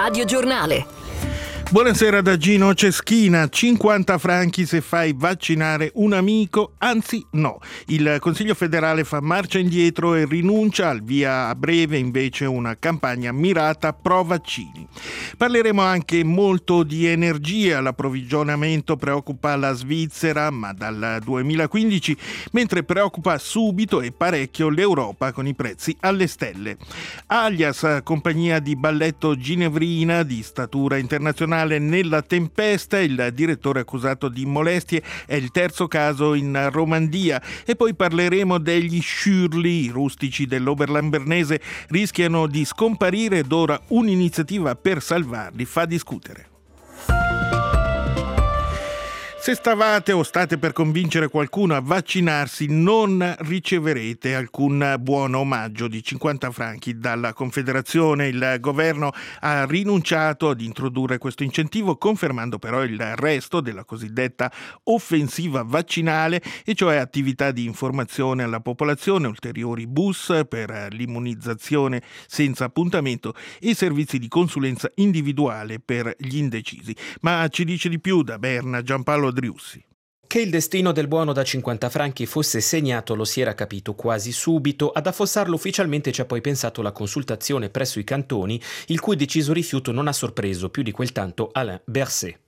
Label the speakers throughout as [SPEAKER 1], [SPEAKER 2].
[SPEAKER 1] radiogiornale.
[SPEAKER 2] Buonasera da Gino Ceschina. 50 franchi se fai vaccinare un amico, anzi no. Il Consiglio federale fa marcia indietro e rinuncia al via a breve invece una campagna mirata pro vaccini. Parleremo anche molto di energia. L'approvvigionamento preoccupa la Svizzera, ma dal 2015, mentre preoccupa subito e parecchio l'Europa con i prezzi alle stelle. Alias, compagnia di balletto ginevrina di statura internazionale nella tempesta, il direttore accusato di molestie, è il terzo caso in Romandia. E poi parleremo degli Schürli, i rustici dell'Oberlandbernese rischiano di scomparire ed ora un'iniziativa per salvarli fa discutere. Se stavate o state per convincere qualcuno a vaccinarsi, non riceverete alcun buono omaggio di 50 franchi dalla Confederazione. Il governo ha rinunciato ad introdurre questo incentivo, confermando però il resto della cosiddetta offensiva vaccinale, e cioè attività di informazione alla popolazione, ulteriori bus per l'immunizzazione senza appuntamento e servizi di consulenza individuale per gli indecisi. Ma ci dice di più da Berna Giampaolo Driussi.
[SPEAKER 3] Che il destino del buono da 50 franchi fosse segnato lo si era capito quasi subito. Ad affossarlo ufficialmente ci ha poi pensato la consultazione presso i cantoni, il cui deciso rifiuto non ha sorpreso più di quel tanto Alain Berset.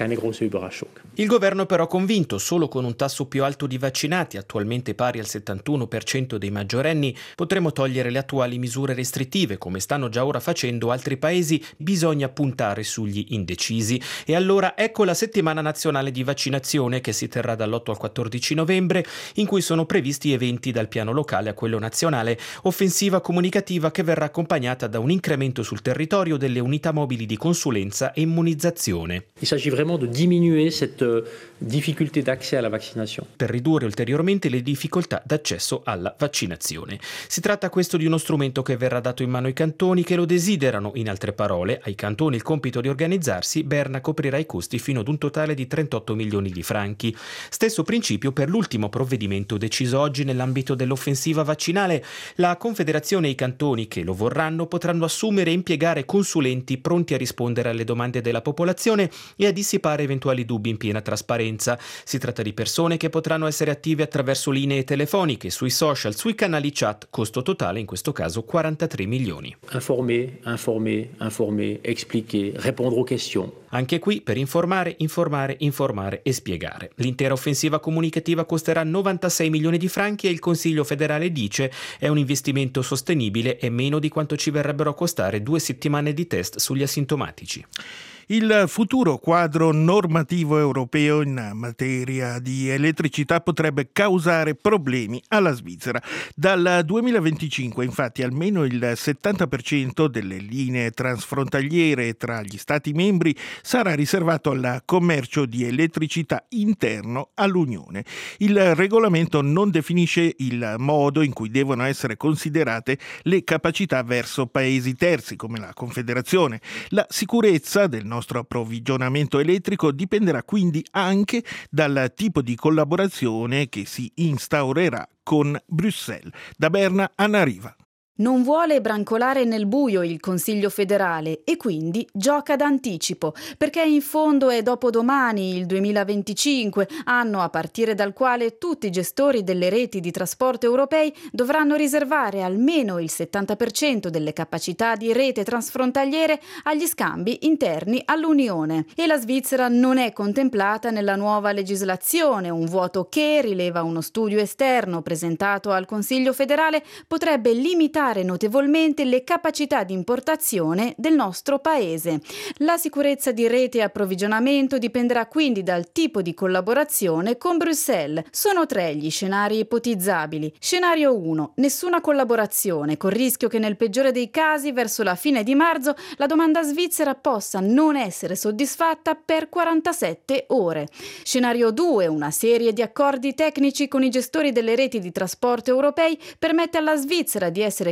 [SPEAKER 3] Il governo è però convinto, solo con un tasso più alto di vaccinati, attualmente pari al 71% dei maggiorenni, potremo togliere le attuali misure restrittive, come stanno già ora facendo altri paesi. Bisogna puntare sugli indecisi. E allora ecco la settimana nazionale di vaccinazione, che si terrà dall'8 al 14 novembre, in cui sono previsti eventi dal piano locale a quello nazionale, offensiva comunicativa che verrà accompagnata da un incremento sul territorio delle unità mobili di consulenza e immunizzazione.
[SPEAKER 4] Il s'agit vraiment de diminuer cette difficulté d'accès à la vaccination.
[SPEAKER 3] Per ridurre ulteriormente le difficoltà d'accesso alla vaccinazione. Si tratta questo di uno strumento che verrà dato in mano ai cantoni che lo desiderano. In altre parole, ai cantoni il compito di organizzarsi. Berna coprirà i costi fino ad un totale di 38 milioni di franchi. Stesso principio per l'ultimo provvedimento deciso oggi nell'ambito dell'offensiva vaccinale. La Confederazione e i cantoni che lo vorranno potranno assumere e impiegare consulenti pronti a rispondere alle domande della popolazione e a dissipare eventuali dubbi in piena trasparenza. Si tratta di persone che potranno essere attive attraverso linee telefoniche, sui social, sui canali chat, costo totale in questo caso 43 milioni.
[SPEAKER 4] Informer, expliquer, répondre aux questions.
[SPEAKER 3] Anche qui per informare e spiegare. L'intera offensiva comunicativa costerà 96 milioni di franchi e il Consiglio federale dice è un investimento sostenibile e meno di quanto ci verrebbero a costare 2 settimane di test sugli asintomatici.
[SPEAKER 2] Il futuro quadro normativo europeo in materia di elettricità potrebbe causare problemi alla Svizzera. Dal 2025, infatti, almeno il 70% delle linee transfrontaliere tra gli Stati membri sarà riservato al commercio di elettricità interno all'Unione. Il regolamento non definisce il modo in cui devono essere considerate le capacità verso paesi terzi, come la Confederazione. La sicurezza del nostro approvvigionamento elettrico dipenderà quindi anche dal tipo di collaborazione che si instaurerà con Bruxelles. Da Berna, Anna Riva.
[SPEAKER 5] Non vuole brancolare nel buio il Consiglio federale e quindi gioca d'anticipo, perché in fondo è dopodomani, il 2025, anno a partire dal quale tutti i gestori delle reti di trasporto europei dovranno riservare almeno il 70% delle capacità di rete transfrontaliere agli scambi interni all'Unione. E la Svizzera non è contemplata nella nuova legislazione, un vuoto che, rileva uno studio esterno presentato al Consiglio federale, potrebbe limitare notevolmente le capacità di importazione del nostro paese. La sicurezza di rete e approvvigionamento dipenderà quindi dal tipo di collaborazione con Bruxelles. Sono 3 gli scenari ipotizzabili. Scenario 1: nessuna collaborazione, col rischio che nel peggiore dei casi, verso la fine di marzo, la domanda svizzera possa non essere soddisfatta per 47 ore. Scenario 2: una serie di accordi tecnici con i gestori delle reti di trasporto europei permette alla Svizzera di essere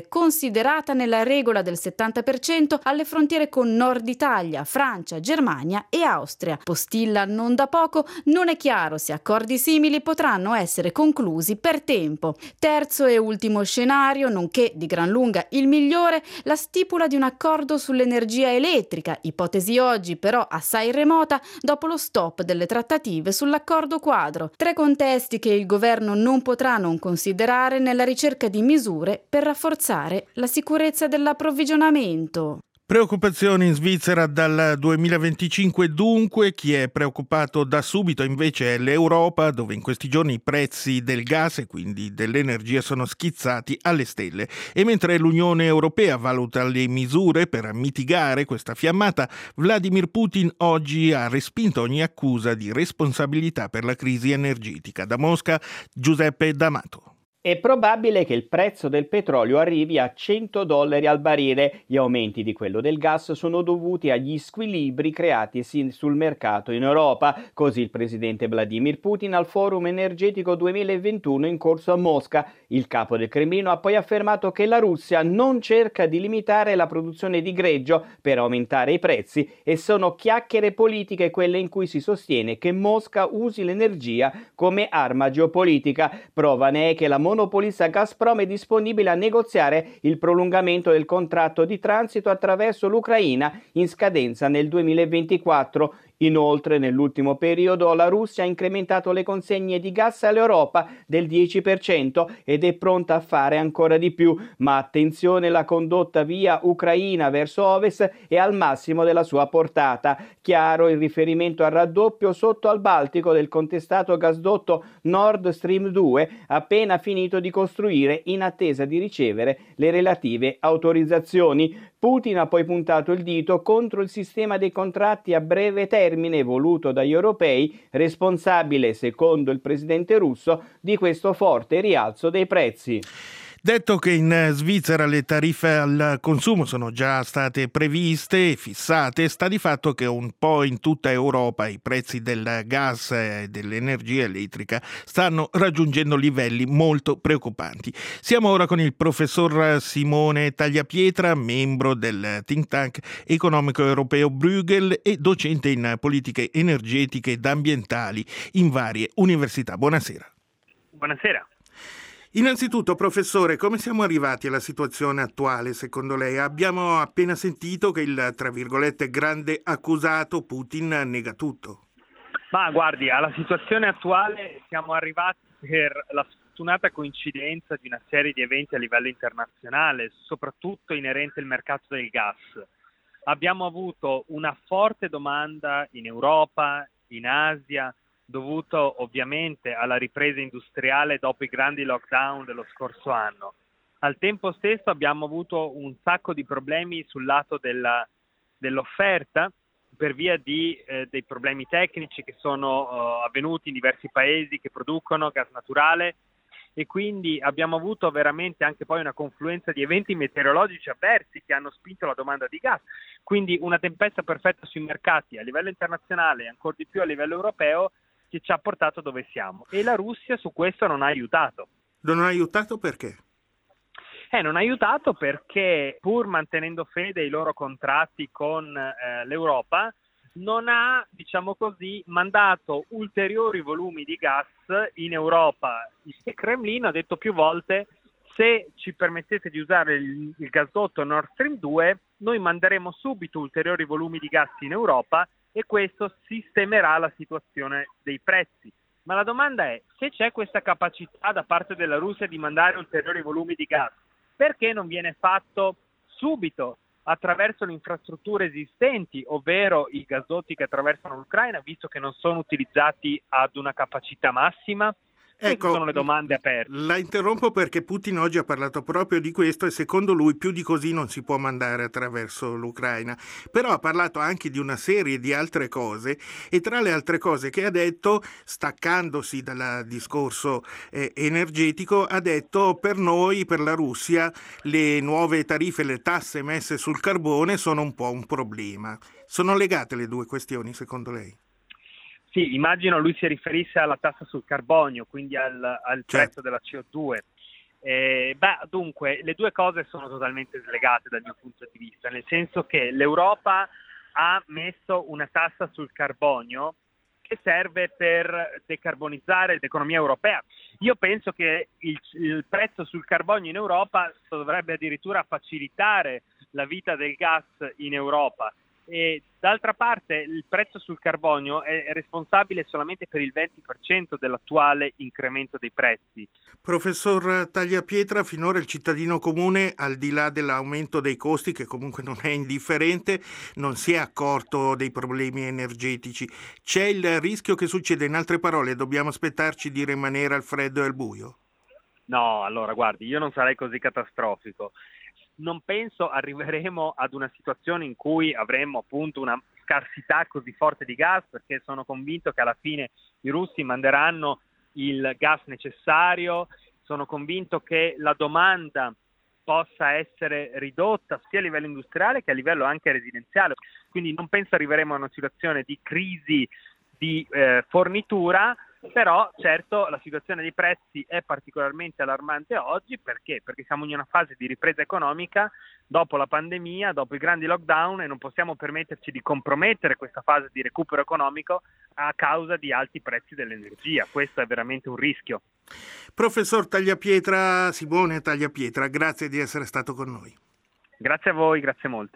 [SPEAKER 5] essere considerata nella regola del 70% alle frontiere con Nord Italia, Francia, Germania e Austria. Postilla non da poco, non è chiaro se accordi simili potranno essere conclusi per tempo. Terzo e ultimo scenario, nonché di gran lunga il migliore, la stipula di un accordo sull'energia elettrica, ipotesi oggi però assai remota dopo lo stop delle trattative sull'accordo quadro. Tre contesti che il governo non potrà non considerare nella ricerca di misure per rafforzare la sicurezza dell'approvvigionamento.
[SPEAKER 2] Preoccupazioni in Svizzera dal 2025 dunque, chi è preoccupato da subito invece è l'Europa, dove in questi giorni i prezzi del gas e quindi dell'energia sono schizzati alle stelle. E mentre l'Unione Europea valuta le misure per mitigare questa fiammata, Vladimir Putin oggi ha respinto ogni accusa di responsabilità per la crisi energetica. Da Mosca, Giuseppe D'Amato.
[SPEAKER 1] È probabile che il prezzo del petrolio arrivi a $100 al barile. Gli aumenti di quello del gas sono dovuti agli squilibri creatisi sul mercato in Europa. Così il presidente Vladimir Putin al Forum Energetico 2021 in corso a Mosca. Il capo del Cremlino ha poi affermato che la Russia non cerca di limitare la produzione di greggio per aumentare i prezzi e sono chiacchiere politiche quelle in cui si sostiene che Mosca usi l'energia come arma geopolitica. Prova ne è che la monopolista Gazprom è disponibile a negoziare il prolungamento del contratto di transito attraverso l'Ucraina in scadenza nel 2024. Inoltre, nell'ultimo periodo la Russia ha incrementato le consegne di gas all'Europa del 10% ed è pronta a fare ancora di più. Ma attenzione, la condotta via Ucraina verso ovest è al massimo della sua portata. Chiaro il riferimento al raddoppio sotto al Baltico del contestato gasdotto Nord Stream 2, appena finito di costruire in attesa di ricevere le relative autorizzazioni. Putin ha poi puntato il dito contro il sistema dei contratti a breve termine voluto dagli europei, responsabile, secondo il presidente russo, di questo forte rialzo dei prezzi.
[SPEAKER 2] Detto che in Svizzera le tariffe al consumo sono già state previste e fissate, sta di fatto che un po' in tutta Europa i prezzi del gas e dell'energia elettrica stanno raggiungendo livelli molto preoccupanti. Siamo ora con il professor Simone Tagliapietra, membro del think tank economico europeo Bruegel e docente in politiche energetiche ed ambientali in varie università. Buonasera.
[SPEAKER 6] Buonasera.
[SPEAKER 2] Innanzitutto, professore, come siamo arrivati alla situazione attuale, secondo lei? Abbiamo appena sentito che il, tra virgolette, grande accusato Putin nega tutto.
[SPEAKER 6] Ma guardi, alla situazione attuale siamo arrivati per la sfortunata coincidenza di una serie di eventi a livello internazionale, soprattutto inerente al mercato del gas. Abbiamo avuto una forte domanda in Europa, in Asia, dovuto ovviamente alla ripresa industriale dopo i grandi lockdown dello scorso anno. Al tempo stesso abbiamo avuto un sacco di problemi sul lato dell'offerta per via dei problemi tecnici che sono avvenuti in diversi paesi che producono gas naturale e quindi abbiamo avuto veramente anche poi una confluenza di eventi meteorologici avversi che hanno spinto la domanda di gas. Quindi una tempesta perfetta sui mercati a livello internazionale e ancora di più a livello europeo che ci ha portato dove siamo. E la Russia su questo non ha aiutato.
[SPEAKER 2] Non ha aiutato perché?
[SPEAKER 6] Non ha aiutato perché, pur mantenendo fede ai loro contratti con l'Europa, non ha, diciamo così, mandato ulteriori volumi di gas in Europa. Il Cremlino ha detto più volte: se ci permettete di usare il gasdotto Nord Stream 2, noi manderemo subito ulteriori volumi di gas in Europa e questo sistemerà la situazione dei prezzi. Ma la domanda è: se c'è questa capacità da parte della Russia di mandare ulteriori volumi di gas, perché non viene fatto subito attraverso le infrastrutture esistenti, ovvero i gasdotti che attraversano l'Ucraina, visto che non sono utilizzati ad una capacità massima? Queste sono le domande aperte.
[SPEAKER 2] La interrompo perché Putin oggi ha parlato proprio di questo e secondo lui più di così non si può mandare attraverso l'Ucraina. Però ha parlato anche di una serie di altre cose e tra le altre cose che ha detto, staccandosi dal discorso energetico, ha detto: per noi, per la Russia, le nuove tariffe, le tasse messe sul carbone sono un po' un problema. Sono legate le due questioni secondo lei?
[SPEAKER 6] Sì, immagino lui si riferisse alla tassa sul carbonio, quindi al prezzo della CO2. Dunque, le due cose sono totalmente slegate dal mio punto di vista, nel senso che l'Europa ha messo una tassa sul carbonio che serve per decarbonizzare l'economia europea. Io penso che il prezzo sul carbonio in Europa dovrebbe addirittura facilitare la vita del gas in Europa. E d'altra parte il prezzo sul carbonio è responsabile solamente per il 20% dell'attuale incremento dei prezzi.
[SPEAKER 2] Professor Tagliapietra, finora il cittadino comune, al di là dell'aumento dei costi, che comunque non è indifferente, non si è accorto dei problemi energetici. C'è il rischio che succeda, in altre parole, dobbiamo aspettarci di rimanere al freddo e al buio?
[SPEAKER 6] No, allora guardi, io non sarei così catastrofico. Non penso arriveremo ad una situazione in cui avremo appunto una scarsità così forte di gas, perché sono convinto che alla fine i russi manderanno il gas necessario, sono convinto che la domanda possa essere ridotta sia a livello industriale che a livello anche residenziale, quindi non penso arriveremo a una situazione di crisi di fornitura. Però certo la situazione dei prezzi è particolarmente allarmante oggi, perché siamo in una fase di ripresa economica dopo la pandemia, dopo i grandi lockdown, e non possiamo permetterci di compromettere questa fase di recupero economico a causa di alti prezzi dell'energia. Questo è veramente un rischio.
[SPEAKER 2] Professor Tagliapietra, Simone Tagliapietra, grazie di essere stato con noi.
[SPEAKER 6] Grazie a voi, grazie molte.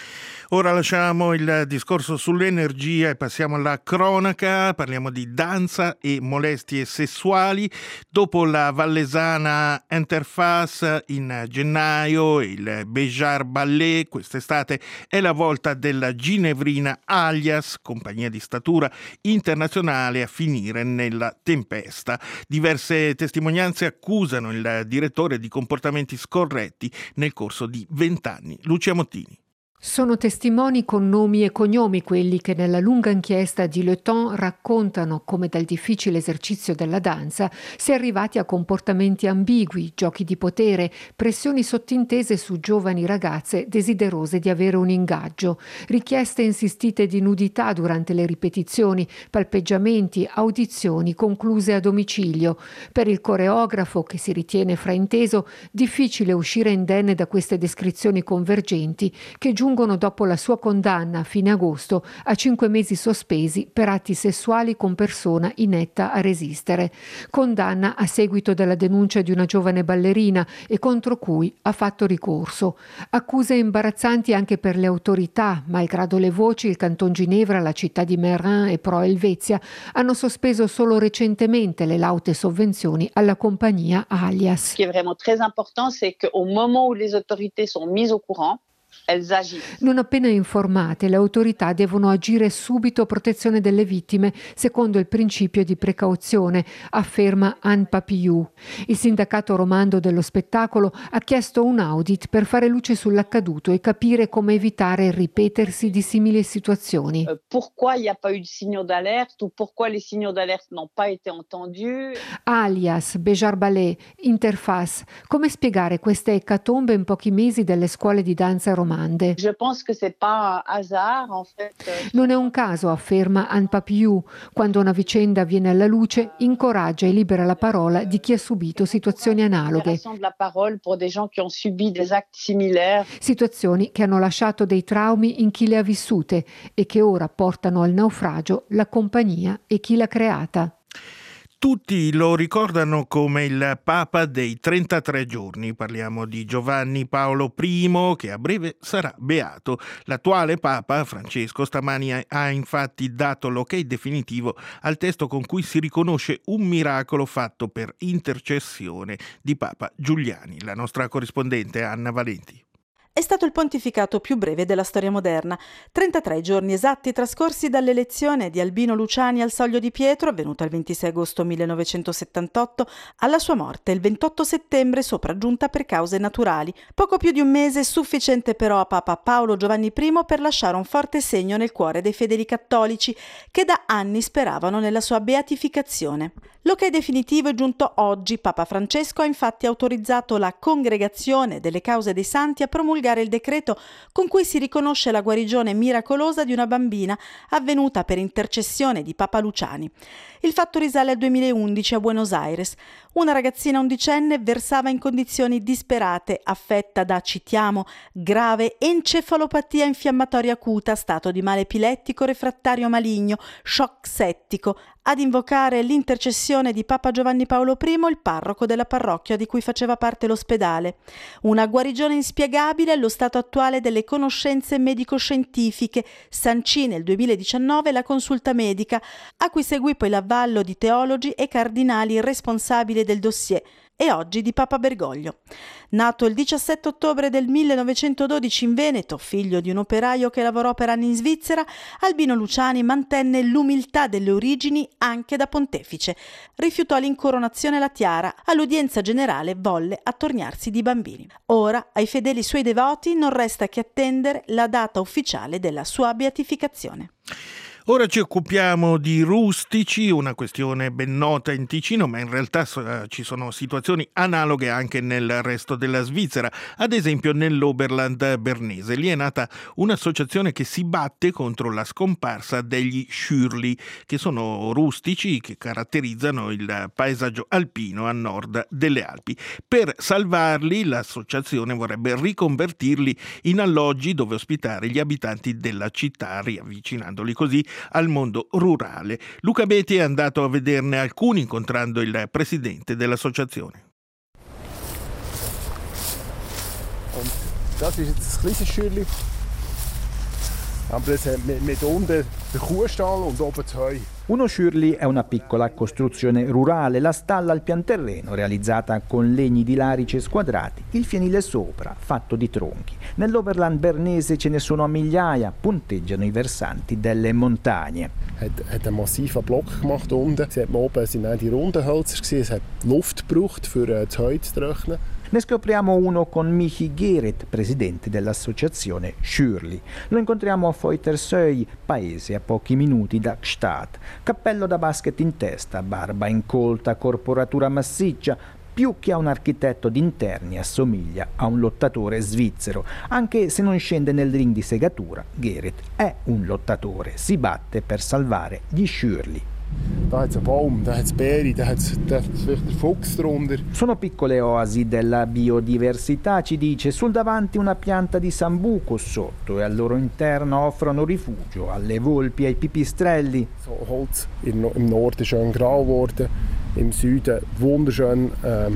[SPEAKER 2] Ora lasciamo il discorso sull'energia e passiamo alla cronaca. Parliamo di danza e molestie sessuali. Dopo la vallesana Interface in gennaio e il Bejar Ballet, quest'estate è la volta della ginevrina Alias, compagnia di statura internazionale, a finire nella tempesta. Diverse testimonianze accusano il direttore di comportamenti scorretti nel corso di 20 anni. Lucia Mottini.
[SPEAKER 7] Sono testimoni con nomi e cognomi quelli che nella lunga inchiesta di Le Temps raccontano come dal difficile esercizio della danza si è arrivati a comportamenti ambigui, giochi di potere, pressioni sottintese su giovani ragazze desiderose di avere un ingaggio, richieste insistite di nudità durante le ripetizioni, palpeggiamenti, audizioni concluse a domicilio. Per il coreografo, che si ritiene frainteso, difficile uscire indenne da queste descrizioni convergenti che giungono dopo la sua condanna a fine agosto a 5 mesi sospesi per atti sessuali con persona inetta a resistere. Condanna a seguito della denuncia di una giovane ballerina e contro cui ha fatto ricorso. Accuse imbarazzanti anche per le autorità, malgrado le voci, il Canton Ginevra, la città di Merin e Pro Helvetia hanno sospeso solo recentemente le laute sovvenzioni alla compagnia Alias.
[SPEAKER 8] Ce qui est vraiment très important, c'est qu'au moment où les autorités sont mises au courant,
[SPEAKER 7] non appena informate, le autorità devono agire subito a protezione delle vittime, secondo il principio di precauzione, afferma Anne Papillou. Il sindacato romando dello spettacolo ha chiesto un audit per fare luce sull'accaduto e capire come evitare il ripetersi di simili situazioni.
[SPEAKER 8] Pourquoi il n'y a pas eu de signaux d'alerte ou pourquoi les signaux d'alerte n'ont pas été entendus?
[SPEAKER 7] Alias, Bejar Ballet, Interface. Come spiegare queste ecatombe in pochi mesi delle scuole di danza romane?
[SPEAKER 8] Je pense que c'est pas un hasard, en fait.
[SPEAKER 7] Non è un caso, afferma Anne Papillou. Quando una vicenda viene alla luce, incoraggia e libera la parola di chi ha subito situazioni analoghe. Situazioni che hanno lasciato dei traumi in chi le ha vissute e che ora portano al naufragio la compagnia e chi l'ha creata.
[SPEAKER 2] Tutti lo ricordano come il Papa dei 33 giorni. Parliamo di Giovanni Paolo I, che a breve sarà beato. L'attuale Papa, Francesco, stamani ha infatti dato l'ok definitivo al testo con cui si riconosce un miracolo fatto per intercessione di Papa Giuliani. La nostra corrispondente Anna Valenti.
[SPEAKER 9] È stato il pontificato più breve della storia moderna. 33 giorni esatti trascorsi dall'elezione di Albino Luciani al Soglio di Pietro, avvenuta il 26 agosto 1978, alla sua morte il 28 settembre sopraggiunta per cause naturali. Poco più di un mese, sufficiente però a Papa Paolo Giovanni I per lasciare un forte segno nel cuore dei fedeli cattolici che da anni speravano nella sua beatificazione. L'ok definitivo è giunto oggi. Papa Francesco ha infatti autorizzato la Congregazione delle Cause dei Santi a promulgare il decreto con cui si riconosce la guarigione miracolosa di una bambina avvenuta per intercessione di Papa Luciani. Il fatto risale al 2011 a Buenos Aires. Una ragazzina undicenne versava in condizioni disperate, affetta da, citiamo, grave encefalopatia infiammatoria acuta, stato di male epilettico refrattario maligno, shock settico, ad invocare l'intercessione di Papa Giovanni Paolo I, il parroco della parrocchia di cui faceva parte l'ospedale. Una guarigione inspiegabile allo stato attuale delle conoscenze medico-scientifiche, sancì nel 2019 la consulta medica, a cui seguì poi l'avvallo di teologi e cardinali responsabili del dossier, e oggi di Papa Bergoglio. Nato il 17 ottobre del 1912 in Veneto, figlio di un operaio che lavorò per anni in Svizzera, Albino Luciani mantenne l'umiltà delle origini anche da pontefice. Rifiutò l'incoronazione alla tiara, all'udienza generale volle attorniarsi di bambini. Ora, ai fedeli suoi devoti non resta che attendere la data ufficiale della sua beatificazione.
[SPEAKER 2] Ora ci occupiamo di rustici, una questione ben nota in Ticino, ma in realtà ci sono situazioni analoghe anche nel resto della Svizzera, ad esempio nell'Oberland bernese. Lì è nata un'associazione che si batte contro la scomparsa degli schürli, che sono rustici che caratterizzano il paesaggio alpino a nord delle Alpi. Per salvarli, l'associazione vorrebbe riconvertirli in alloggi dove ospitare gli abitanti della città, riavvicinandoli così al mondo rurale. Luca Betti è andato a vederne alcuni incontrando il presidente dell'associazione.
[SPEAKER 10] Und das ist jetzt ein kleines Schürli. Aber das hat mit unten den Kuhstall und oben das Heu.
[SPEAKER 11] Uno schürli è una piccola costruzione rurale, la stalla al pian terreno realizzata con legni di larice squadrati, il fienile sopra fatto di tronchi. Nell'Oberland bernese ce ne sono a migliaia, punteggiano i versanti delle montagne.
[SPEAKER 10] Hat einen massiven Block gemacht unten. Sie hat oben sind auch die runden Hölzer gewesen. Es hat Luft gebraucht, für das Heu zu trocknen.
[SPEAKER 11] Ne scopriamo uno con Michi Geret, presidente dell'associazione Schürli. Lo incontriamo a Feutersøy, paese a pochi minuti da Gstaad. Cappello da basket in testa, barba incolta, corporatura massiccia. Più che a un architetto d'interni assomiglia a un lottatore svizzero. Anche se non scende nel ring di segatura, Geret è un lottatore. Si batte per salvare gli Schürli.
[SPEAKER 10] Da hat es einen Baum, da hat es Beere, da hat es vielleicht der Fuchs drunter.
[SPEAKER 11] Sono piccole oasi della biodiversità, ci dice, sul davanti una pianta di sambuco sotto e al loro interno offrono rifugio alle volpi e ai pipistrelli.
[SPEAKER 10] So Holz im Norden schön grau geworden, im Süden wunderschön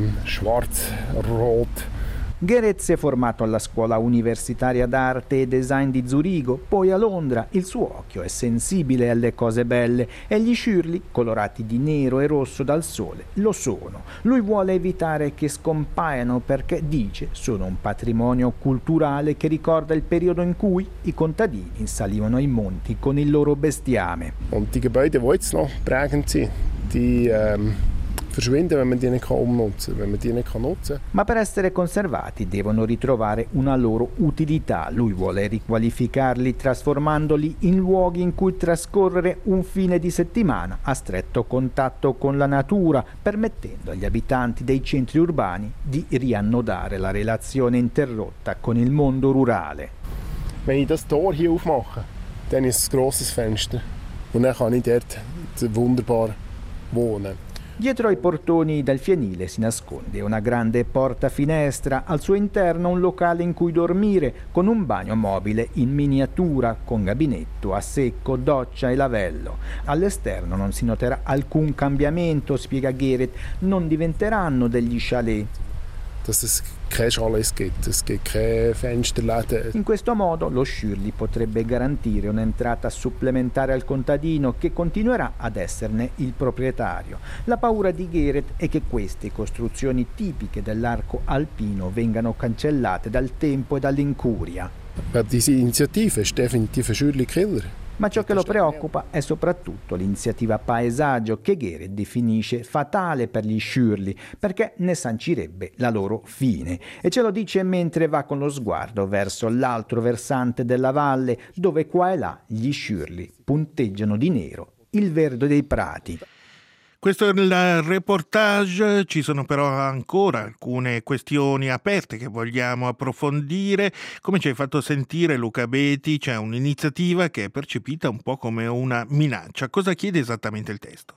[SPEAKER 10] schwarz-rot.
[SPEAKER 11] Geret si è formato alla scuola universitaria d'arte e design di Zurigo, poi a Londra. Il suo occhio è sensibile alle cose belle e gli schürli, colorati di nero e rosso dal sole, lo sono. Lui vuole evitare che scompaiano perché, dice, sono un patrimonio culturale che ricorda il periodo in cui i contadini salivano ai monti con il loro bestiame.
[SPEAKER 10] Und die Gebäude, die jetzt noch prägend sind, die verschwinden, wenn man die nicht umnutzen kann, wenn man die nicht nutzen kann.
[SPEAKER 11] Ma per essere conservati devono ritrovare una loro utilità. Lui vuole riqualificarli trasformandoli in luoghi in cui trascorrere un fine di settimana a stretto contatto con la natura, permettendo agli abitanti dei centri urbani di riannodare la relazione interrotta con il mondo rurale.
[SPEAKER 10] Wenn ich das Tor hier aufmache, dann ist es ein grosses Fenster und dann kann ich dort wunderbar wohnen.
[SPEAKER 11] Dietro ai portoni del fienile si nasconde una grande porta-finestra, al suo interno un locale in cui dormire, con un bagno mobile in miniatura, con gabinetto a secco, doccia e lavello. All'esterno non si noterà alcun cambiamento, spiega Geret, non diventeranno degli chalet.
[SPEAKER 10] Dass es keine Chalets gibt, es gibt keine Fensterläden.
[SPEAKER 11] In questo modo lo Schürli potrebbe garantire un'entrata supplementare al contadino che continuerà ad esserne il proprietario. La paura di Geret è che queste costruzioni tipiche dell'arco alpino vengano cancellate dal tempo e dall'incuria.
[SPEAKER 10] Diese Initiative ist definitiv ein Schürli-Killer.
[SPEAKER 11] Ma ciò che lo preoccupa è soprattutto l'iniziativa Paesaggio che Geret definisce fatale per gli schürli perché ne sancirebbe la loro fine, e ce lo dice mentre va con lo sguardo verso l'altro versante della valle dove qua e là gli schürli punteggiano di nero il verde dei prati.
[SPEAKER 2] Questo è il reportage, ci sono però ancora alcune questioni aperte che vogliamo approfondire. Come ci hai fatto sentire, Luca Betti, c'è un'iniziativa che è percepita un po' come una minaccia. Cosa chiede esattamente il testo?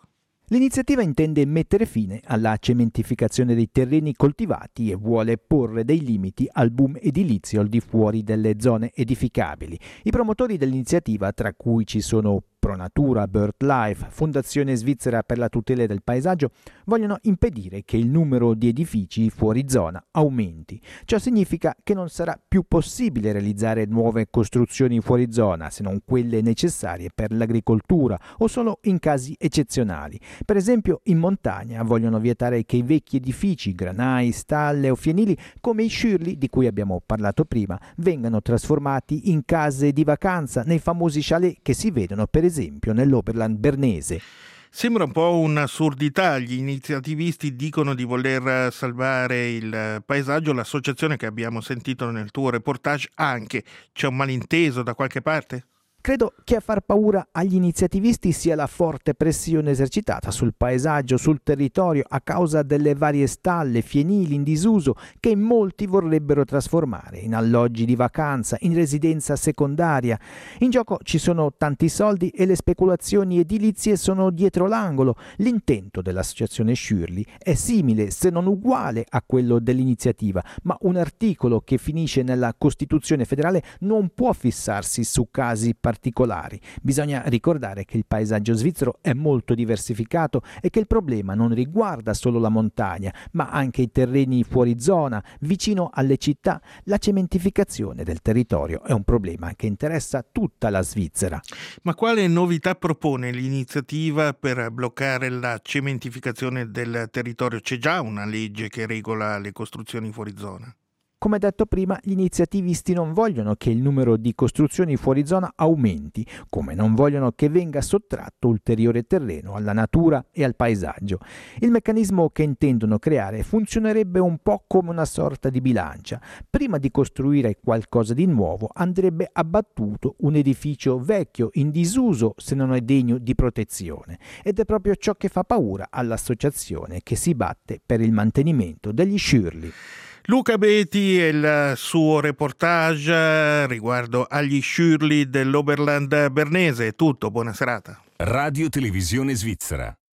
[SPEAKER 11] L'iniziativa intende mettere fine alla cementificazione dei terreni coltivati e vuole porre dei limiti al boom edilizio al di fuori delle zone edificabili. I promotori dell'iniziativa, tra cui ci sono Pronatura, BirdLife, Fondazione Svizzera per la tutela del paesaggio, vogliono impedire che il numero di edifici fuori zona aumenti. Ciò significa che non sarà più possibile realizzare nuove costruzioni fuori zona, se non quelle necessarie per l'agricoltura o solo in casi eccezionali. Per esempio, in montagna vogliono vietare che i vecchi edifici, granai, stalle o fienili, come i Schürli di cui abbiamo parlato prima, vengano trasformati in case di vacanza nei famosi chalet che si vedono per esempio nell'Oberland bernese.
[SPEAKER 2] Sembra un po' un'assurdità, gli iniziativisti dicono di voler salvare il paesaggio, l'associazione che abbiamo sentito nel tuo reportage anche, c'è un malinteso da qualche parte?
[SPEAKER 11] Credo che a far paura agli iniziativisti sia la forte pressione esercitata sul paesaggio, sul territorio, a causa delle varie stalle, fienili in disuso che molti vorrebbero trasformare in alloggi di vacanza, in residenza secondaria. In gioco ci sono tanti soldi e le speculazioni edilizie sono dietro l'angolo. L'intento dell'associazione Schürli è simile, se non uguale, a quello dell'iniziativa, ma un articolo che finisce nella Costituzione federale non può fissarsi su casi particolari. Bisogna ricordare che il paesaggio svizzero è molto diversificato e che il problema non riguarda solo la montagna, ma anche i terreni fuori zona, vicino alle città. La cementificazione del territorio è un problema che interessa tutta la Svizzera.
[SPEAKER 2] Ma quale novità propone l'iniziativa per bloccare la cementificazione del territorio? C'è già una legge che regola le costruzioni fuori zona?
[SPEAKER 11] Come detto prima, gli iniziativisti non vogliono che il numero di costruzioni fuori zona aumenti, come non vogliono che venga sottratto ulteriore terreno alla natura e al paesaggio. Il meccanismo che intendono creare funzionerebbe un po' come una sorta di bilancia. Prima di costruire qualcosa di nuovo andrebbe abbattuto un edificio vecchio, in disuso, se non è degno di protezione. Ed è proprio ciò che fa paura all'associazione che si batte per il mantenimento degli Schürli.
[SPEAKER 2] Luca Beti e il suo reportage riguardo agli Schürli dell'Oberland bernese. È tutto, buona serata.
[SPEAKER 12] Radio Televisione Svizzera.